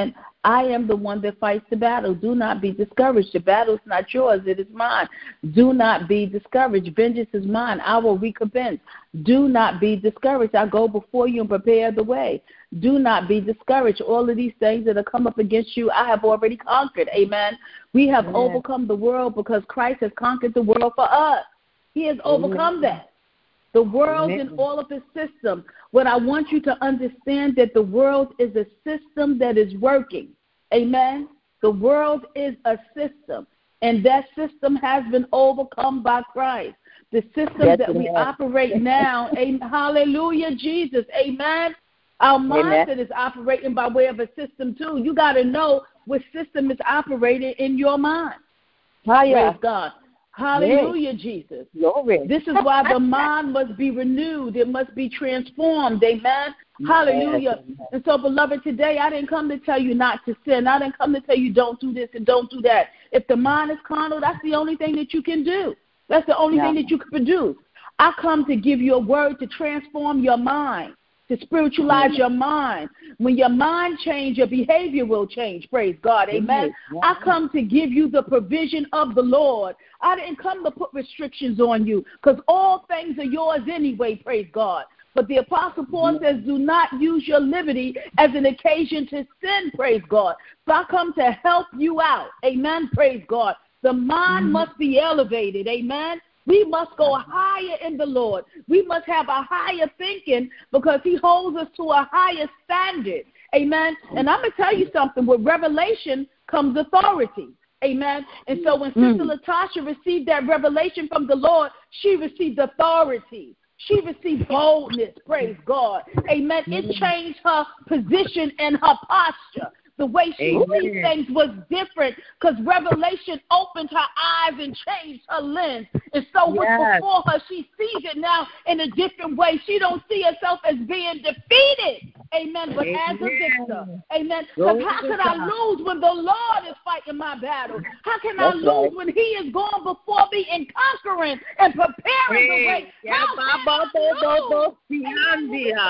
I am the one that fights the battle. Do not be discouraged. The battle is not yours. It is mine. Do not be discouraged. Vengeance is mine. I will recompense. Do not be discouraged. I go before you and prepare the way. Do not be discouraged. All of these things that have come up against you, I have already conquered. Amen. We have Amen. Overcome the world because Christ has conquered the world for us. He has Amen. Overcome that. The world Amen. And all of its system. What I want you to understand that the world is a system that is working. Amen. The world is a system, and that system has been overcome by Christ. The system yes, that we operate now, amen, hallelujah, Jesus, amen. Our mindset amen. Is operating by way of a system too. You got to know what system is operating in your mind. Hiya. Praise God. Hallelujah, yes. Jesus. Glory. This is why the mind must be renewed. It must be transformed. Amen. Yes. Hallelujah. And so, beloved, today I didn't come to tell you not to sin. I didn't come to tell you don't do this and don't do that. If the mind is carnal, that's the only thing that you can do. That's the only no. thing that you can produce. I come to give you a word to transform your mind, to spiritualize mm-hmm. your mind. When your mind changes, your behavior will change. Praise God. Amen. Mm-hmm. I come to give you the provision of the Lord. I didn't come to put restrictions on you because all things are yours anyway. Praise God. But the Apostle Paul mm-hmm. says, do not use your liberty as an occasion to sin. Praise God. So I come to help you out. Amen. Praise God. The mind mm-hmm. must be elevated. Amen. We must go higher in the Lord. We must have a higher thinking because he holds us to a higher standard. Amen. And I'm going to tell you something. With revelation comes authority. Amen. And so when mm. Sister Latasha received that revelation from the Lord, she received authority. She received boldness. Praise God. Amen. It changed her position and her posture. The way she sees things was different because revelation opened her eyes and changed her lens. And so what's yes. before her, she sees it now in a different way. She don't see herself as being defeated. Amen. But Amen. As a victor. Amen. Because how can I lose when the Lord is fighting my battle? How can That's I lose right. when he is going before me and conquering and preparing hey, the way? How can I lose? Amen.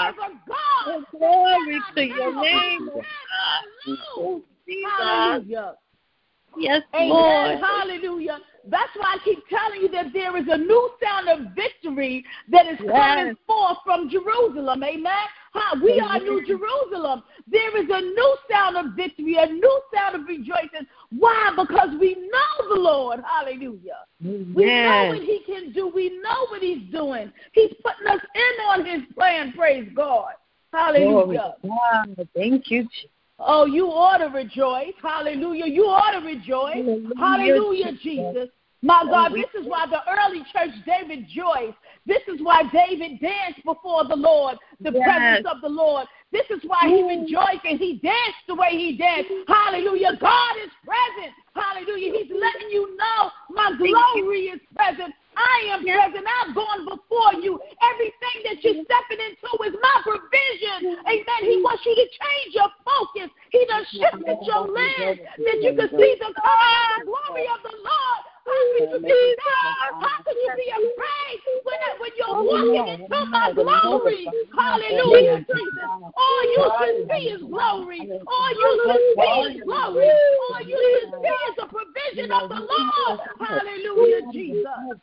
God. Glory to your name. Oh, hallelujah. Yes, Amen. Lord. Hallelujah. That's why I keep telling you that there is a new sound of victory that is yes. coming forth from Jerusalem. Amen. Huh? We Amen. Are New Jerusalem. There is a new sound of victory, a new sound of rejoicing. Why? Because we know the Lord. Hallelujah. Amen. We know what he can do. We know what he's doing. He's putting us in on his plan. Praise God. Hallelujah. Wow. Thank you, Jesus. Oh, you ought to rejoice. Hallelujah. You ought to rejoice. Hallelujah, Hallelujah Jesus. My God, this is why the early church, they rejoiced. This is why David danced before the Lord, the yes. presence of the Lord. This is why he rejoiced and he danced the way he danced. Hallelujah. God is present. Hallelujah. He's letting you know my glory is present. I am present. I've gone before you. Everything that you're stepping into is my provision. Amen. He wants you to change your focus. He done shifted your lens that you can see the glory of the Lord. How could you be sad? How could you be afraid when, when you're walking into my glory? Hallelujah, Jesus. All you can see is glory. All you can see is glory. All you can see is the provision of the Lord. Hallelujah, Jesus.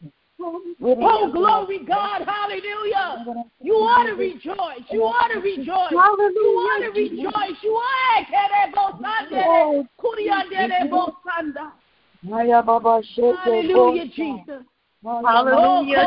Oh, glory, God. Hallelujah. You ought to rejoice. You ought to rejoice. You ought to rejoice. You ought Hallelujah, Jesus. Hallelujah.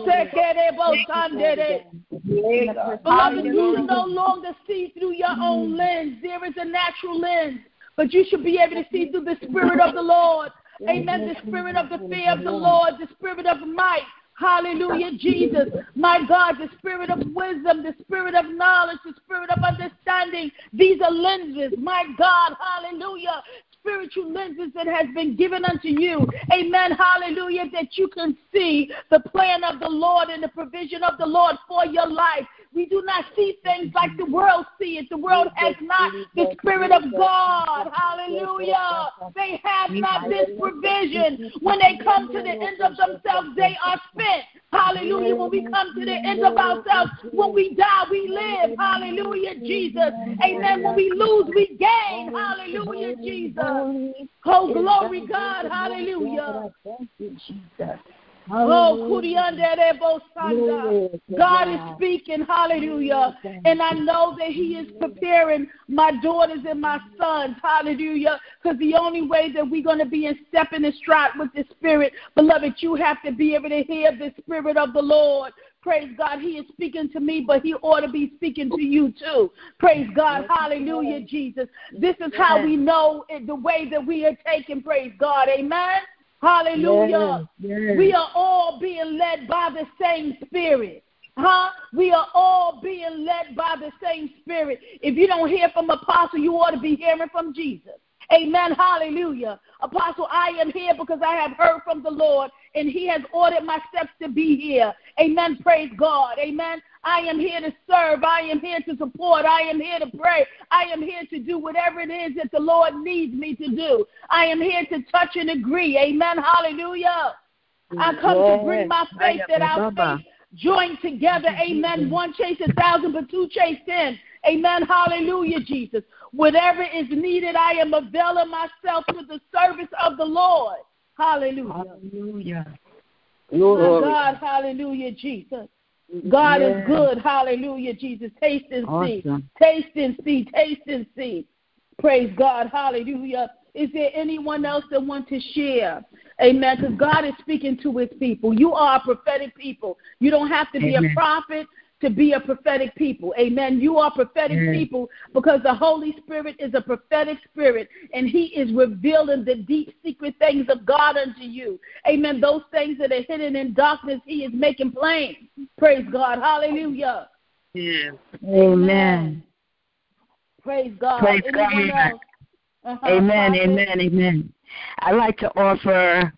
Beloved, you should no longer see through your own lens. There is a natural lens, but you should be able to see through the Spirit of the Lord. Amen. The spirit of the fear of the Lord, the spirit of might. Hallelujah, Jesus. My God, the spirit of wisdom, the spirit of knowledge, the spirit of understanding. These are lenses. My God, hallelujah. Spiritual lenses that has been given unto you. Amen. Hallelujah. That you can see the plan of the Lord and the provision of the Lord for your life. We do not see things like the world see it. The world has not the Spirit of God. Hallelujah. They have not this provision. When they come to the end of themselves, they are spent. Hallelujah. When we come to the end of ourselves, when we die, we live. Hallelujah, Jesus. Amen. When we lose, we gain. Hallelujah, Jesus. Oh, glory, God. Hallelujah. Thank you, Jesus. Oh, God is speaking, hallelujah. And I know that He is preparing my daughters and my sons, hallelujah, because the only way that we're going to be in step and in stride with the Spirit, beloved, you have to be able to hear the Spirit of the Lord. Praise God. He is speaking to me, but He ought to be speaking to you too. Praise God. Hallelujah, Jesus. This is how we know the way that we are taking, praise God. Amen. Hallelujah. Yes, yes. We are all being led by the same Spirit. Huh? We are all being led by the same Spirit. If you don't hear from Apostle, you ought to be hearing from Jesus. Amen. Hallelujah. Apostle, I am here because I have heard from the Lord, and He has ordered my steps to be here. Amen. Praise God. Amen. I am here to serve. I am here to support. I am here to pray. I am here to do whatever it is that the Lord needs me to do. I am here to touch and agree. Amen. Hallelujah. I come yes. to bring my faith that our faith joined together. Amen. One chase a thousand, but two chase ten. Amen. Hallelujah, Jesus. Whatever is needed, I am availing myself to the service of the Lord. Hallelujah. Hallelujah. My God, hallelujah, Jesus. God yes. is good. Hallelujah, Jesus. Taste and see. Awesome. Taste and see. Taste and see. Praise God. Hallelujah. Is there anyone else that wants to share? Amen. Because God is speaking to His people. You are a prophetic people. You don't have to be Amen. a prophet to be a prophetic people. Amen. You are prophetic Amen. people because the Holy Spirit is a prophetic spirit, and He is revealing the deep secret things of God unto you. Amen. Those things that are hidden in darkness, He is making plain. Praise God. Hallelujah. Yeah. Amen. Praise God. Praise Anyone God. else? Uh-huh. Amen. Prophet? Amen. Amen. I'd like to offer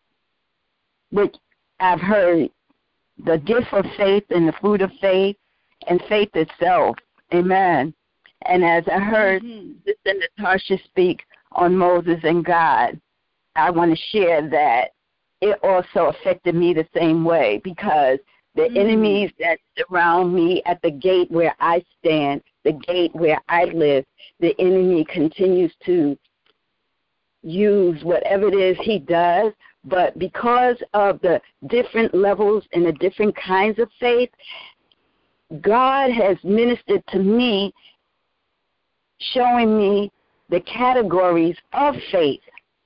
what I've heard, the gift of faith and the fruit of faith and faith itself. Amen. And as I heard mm-hmm. Sister Natasha speak on Moses and God, I want to share that it also affected me the same way, because the mm-hmm. enemies that surround me at the gate where I stand, the gate where I live, the enemy continues to use whatever it is he does. But because of the different levels and the different kinds of faith, God has ministered to me, showing me the categories of faith.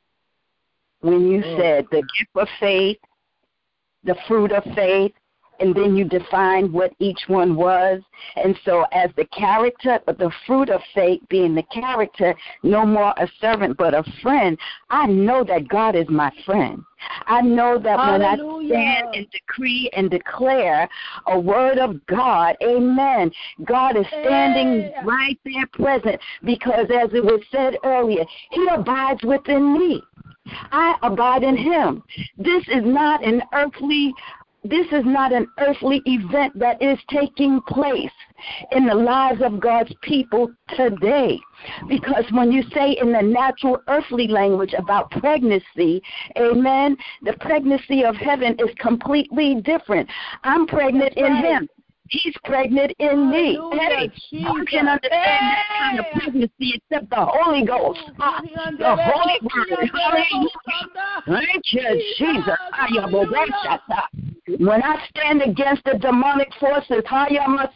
When you oh. said the gift of faith, the fruit of faith, and then you defined what each one was. And so as the character, but the fruit of faith being the character, no more a servant but a friend, I know that God is my friend. I know that Hallelujah. When I stand and decree and declare a word of God, amen, God is standing hey. right there present, because as it was said earlier, He abides within me. I abide in Him. This is not an earthly This is not an earthly event that is taking place in the lives of God's people today. Because when you say in the natural earthly language about pregnancy, amen, the pregnancy of heaven is completely different. I'm pregnant That's in right. Him. He's pregnant in me. Hey, who can understand hey. that kind of pregnancy except the Holy Ghost? Ah, the Holy Word. Hallelujah. Thank you, Jesus. When I stand against the demonic forces, I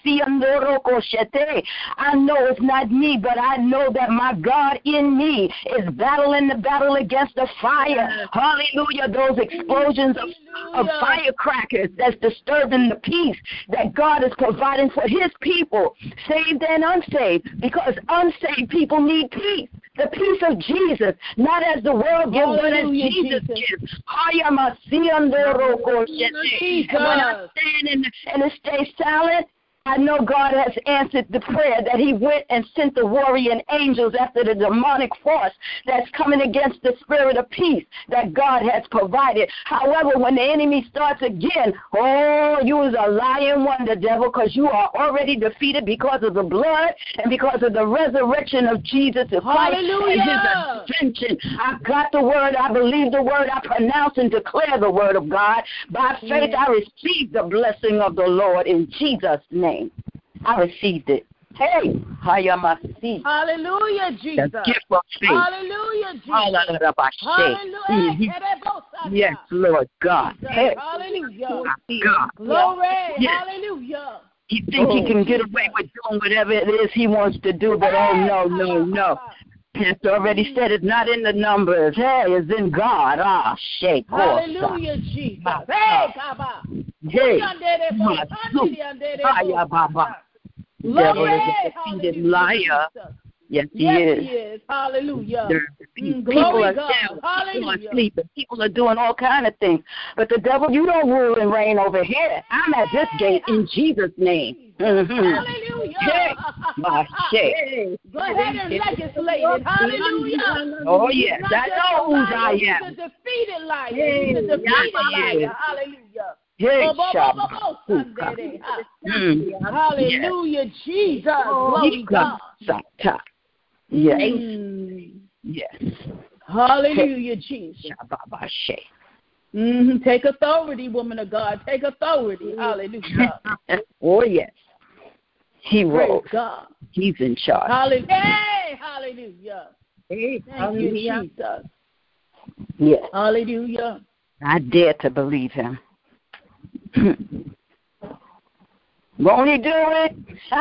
know it's not me, but I know that my God in me is battling the battle against the fire. Hallelujah. Those explosions of, of firecrackers that's disturbing the peace that God is providing for His people, saved and unsaved, because unsaved people need peace. The peace of Jesus, not as the world gives, but as Jesus gives. And when I stand and, and it stays silent, I know God has answered the prayer that he went and sent the warrior angels after the demonic force that's coming against the spirit of peace that God has provided. However, when the enemy starts again, oh, you is a lying wonder, devil, because you are already defeated because of the blood and because of the resurrection of Jesus Christ and his ascension. I got the word. I believe the word. I pronounce and declare the word of God. By faith, I receive the blessing of the Lord in Jesus' name. I received it. Hey, Hayamasi. Hallelujah, Jesus. The gift of faith. Hallelujah, Jesus. Hallelujah. Yes, Lord God. Hey. Hallelujah. God. Glory. Yes. Hallelujah. He thinks oh, he can get away with doing whatever it is he wants to do, but oh, no, no, no. Pastor already said it's not in the numbers. Hey, it's in God. Ah, shake. Hallelujah, Jesus. Hey, Kaba. Hey, Hiya, Baba. Devil is a defeated liar. Yes, he yes, is. He is. Hallelujah. Mm, people are God. down. Hallelujah. People are sleeping. People are doing all kind of things. But the devil, you don't rule and reign over here. I'm at this gate in Jesus' name. Mm-hmm. Hallelujah. Hey, my shit. Go ahead and legislate it. Hallelujah. Oh, yes. I know who I am. He's a defeated liar. He's a defeated liar. Hallelujah. Yes. Hallelujah, Jesus. Glory God. Yes. Mm. Yes. Hallelujah, Jesus. Mm-hmm. Take authority, woman of God. Take authority. Hallelujah. Oh, yes. He Praise rose. God. He's in charge. Hallelujah. Hey, hallelujah. Hey, Thank hallelujah. you, Jesus. Yes. Hallelujah. I dare to believe him. Won't he do it?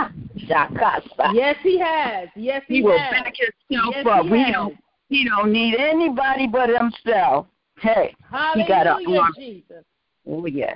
Yes, he has. Yes, he, he will has. back himself yes, up. He, he don't. He don't need anybody but himself. Hey, hallelujah, he got a arm. Jesus. Oh yes.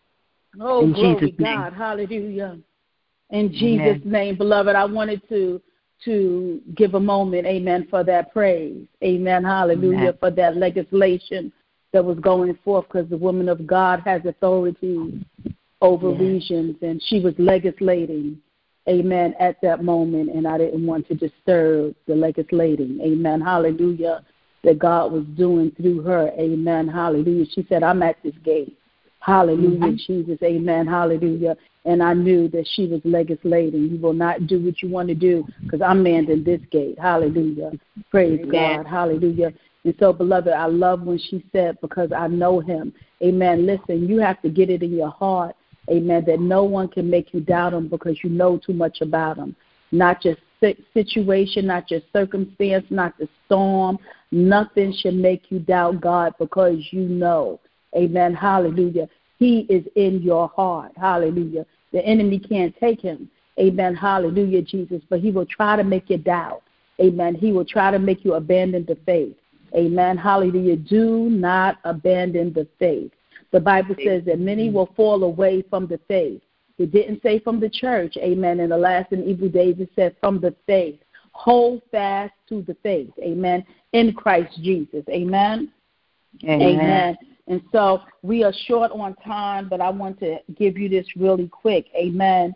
Oh, in glory Jesus' God. Name. Hallelujah. In Jesus' Amen. name, beloved, I wanted to to give a moment, amen, for that praise. Amen. Hallelujah. Amen. For that legislation that was going forth, because the woman of God has authority over yes. regions, and she was legislating, amen, at that moment, and I didn't want to disturb the legislating, amen, hallelujah, that God was doing through her, amen, hallelujah. She said, I'm at this gate, hallelujah, mm-hmm. Jesus, amen, hallelujah, and I knew that she was legislating. You will not do what you want to do, because I'm manning this gate, hallelujah, praise amen. God, hallelujah. And so, beloved, I love when she said, because I know him, amen, listen, you have to get it in your heart, amen, that no one can make you doubt him because you know too much about him. Not just situation, not just circumstance, not the storm. Nothing should make you doubt God because you know. Amen. Hallelujah. He is in your heart. Hallelujah. The enemy can't take him. Amen. Hallelujah, Jesus. But he will try to make you doubt. Amen. He will try to make you abandon the faith. Amen. Hallelujah. Do not abandon the faith. The Bible says that many will fall away from the faith. It didn't say from the church, amen. In the last and evil days, it said from the faith. Hold fast to the faith, amen, in Christ Jesus, amen. Amen. Amen. And so we are short on time, but I want to give you this really quick, amen.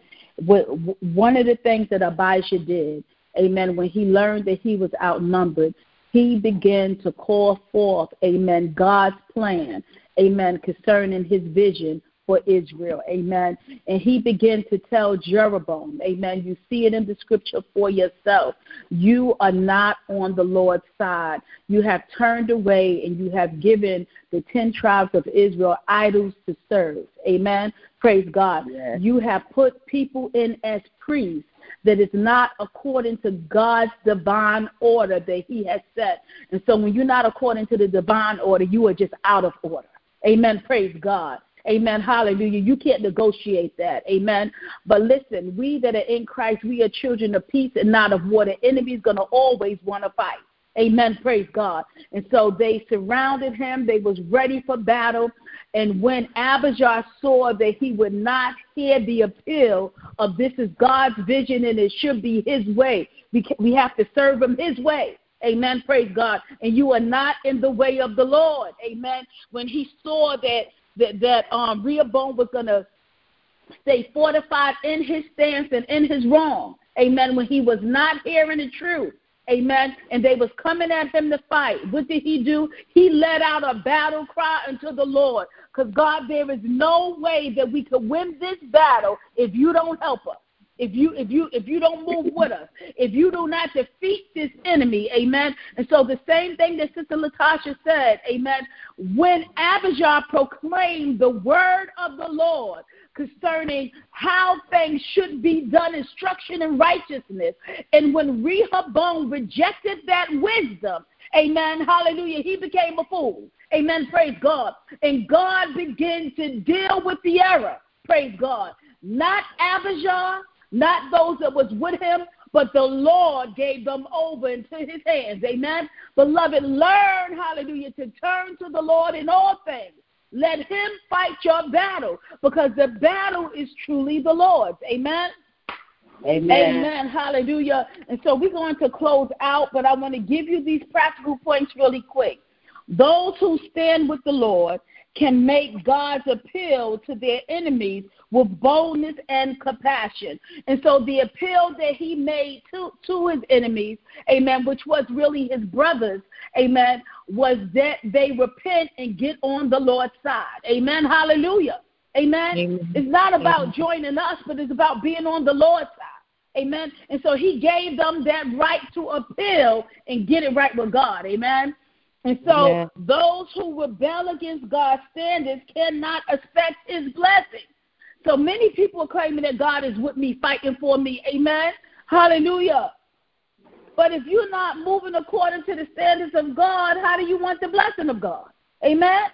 One of the things that Abijah did, amen, when he learned that he was outnumbered, he began to call forth, amen, God's plan, amen, concerning his vision for Israel, amen. And he began to tell Jeroboam, amen, you see it in the scripture for yourself. You are not on the Lord's side. You have turned away and you have given the ten tribes of Israel idols to serve, amen. Praise God. Yes. You have put people in as priests that is not according to God's divine order that he has set. And so when you're not according to the divine order, you are just out of order. Amen. Praise God. Amen. Hallelujah. You can't negotiate that. Amen. But listen, we that are in Christ, we are children of peace and not of war. The enemy is going to always want to fight. Amen. Praise God. And so they surrounded him. They was ready for battle. And when Abijah saw that he would not hear the appeal of this is God's vision and it should be his way, we, can, we have to serve him his way. Amen. Praise God. And you are not in the way of the Lord. Amen. When he saw that that, that um, Rehoboam was going to stay fortified in his stance and in his wrong. Amen. When he was not hearing the truth. Amen. And they was coming at him to fight. What did he do? He let out a battle cry unto the Lord. Because, God, there is no way that we could win this battle if you don't help us. If you if you if you don't move with us, if you do not defeat this enemy, amen. And so the same thing that Sister Latasha said, amen. When Abijah proclaimed the word of the Lord concerning how things should be done, instruction and righteousness, and when Rehoboam rejected that wisdom, amen, hallelujah, he became a fool. Amen, praise God. And God began to deal with the error, praise God. Not Abijah, not those that was with him, but the Lord gave them over into his hands. Amen. Beloved, learn, hallelujah, to turn to the Lord in all things. Let him fight your battle, because the battle is truly the Lord's. Amen. Amen. Amen. Hallelujah. And so we're going to close out, but I want to give you these practical points really quick. Those who stand with the Lord can make God's appeal to their enemies with boldness and compassion. And so the appeal that he made to, to his enemies, amen, which was really his brothers, amen, was that they repent and get on the Lord's side. Amen. Hallelujah. Amen. Amen. It's not about Amen. joining us, but it's about being on the Lord's side. Amen. And so he gave them that right to appeal and get it right with God. Amen. And so yeah. those who rebel against God's standards cannot expect his blessing. So many people are claiming that God is with me, fighting for me. Amen. Hallelujah. But if you're not moving according to the standards of God, how do you want the blessing of God? Amen.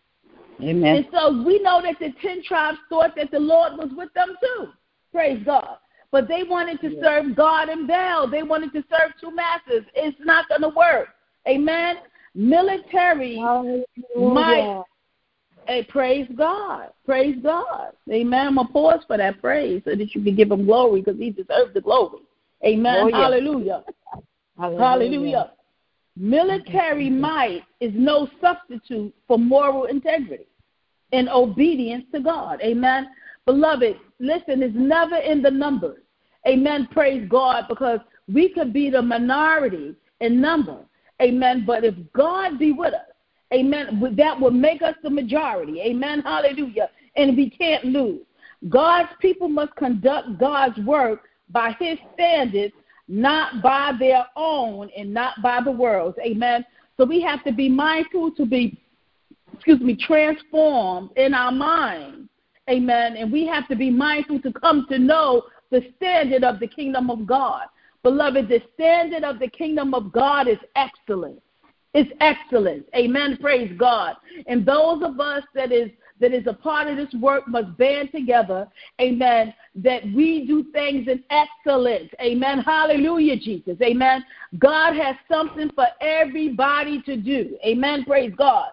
Amen. And so we know that the ten tribes thought that the Lord was with them too. Praise God. But they wanted to yeah. serve God and Baal. They wanted to serve two masters. It's not going to work. Amen. Military Hallelujah. might, hey, praise God, praise God, amen. I'm going to pause for that praise so that you can give him glory, because he deserves the glory, amen. Oh, yeah. Hallelujah. Hallelujah. Hallelujah. Military might is no substitute for moral integrity and obedience to God, amen. Beloved, listen, it's never in the numbers, amen, praise God, because we could be the minority in number. Amen. But if God be with us, amen, that will make us the majority. Amen. Hallelujah. And we can't lose. God's people must conduct God's work by his standards, not by their own and not by the world's. Amen. So we have to be mindful to be, excuse me, transformed in our minds. Amen. And we have to be mindful to come to know the standard of the kingdom of God. Beloved, the standard of the kingdom of God is excellent. It's excellent. Amen. Praise God. And those of us that is that is a part of this work must band together, amen, that we do things in excellence. Amen. Hallelujah, Jesus. Amen. God has something for everybody to do. Amen. Praise God.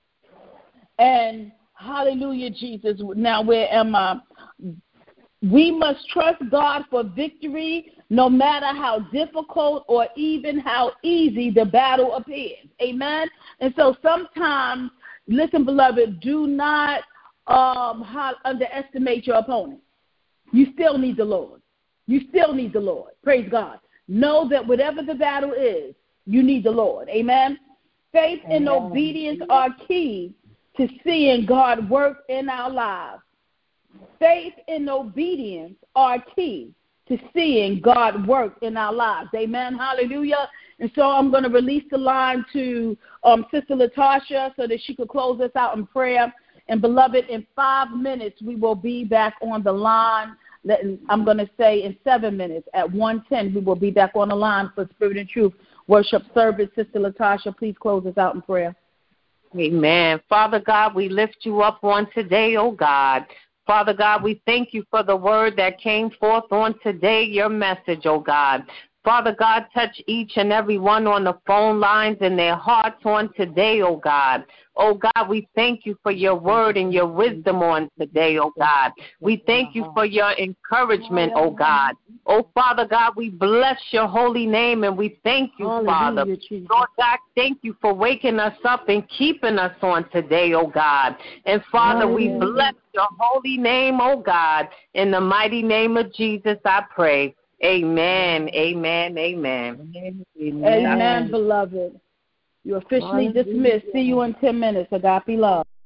And hallelujah, Jesus. Now, where am I? We must trust God for victory, no matter how difficult or even how easy the battle appears. Amen? And so sometimes, listen, beloved, do not um, underestimate your opponent. You still need the Lord. You still need the Lord. Praise God. Know that whatever the battle is, you need the Lord. Amen? Faith and Amen. obedience are key to seeing God work in our lives. Faith and obedience are key to seeing God work in our lives. Amen. Hallelujah. And so I'm going to release the line to um, Sister Latasha so that she could close us out in prayer. And, beloved, in five minutes, we will be back on the line. I'm going to say in seven minutes, at one ten, we will be back on the line for Spirit and Truth worship service. Sister Latasha, please close us out in prayer. Amen. Father God, we lift you up on today, oh God. Father God, we thank you for the word that came forth on today, your message, oh God. Father God, touch each and every one on the phone lines and their hearts on today, oh God. Oh God, we thank you for your word and your wisdom on today, oh God. We thank you for your encouragement, oh God. Oh Father God, we bless your holy name and we thank you, Father. Lord God, thank you for waking us up and keeping us on today, oh God. And Father, we bless your holy name, oh God. In the mighty name of Jesus, I pray. Amen, amen, amen. Amen, amen beloved. You're officially dismissed. See you in ten minutes. Agape love.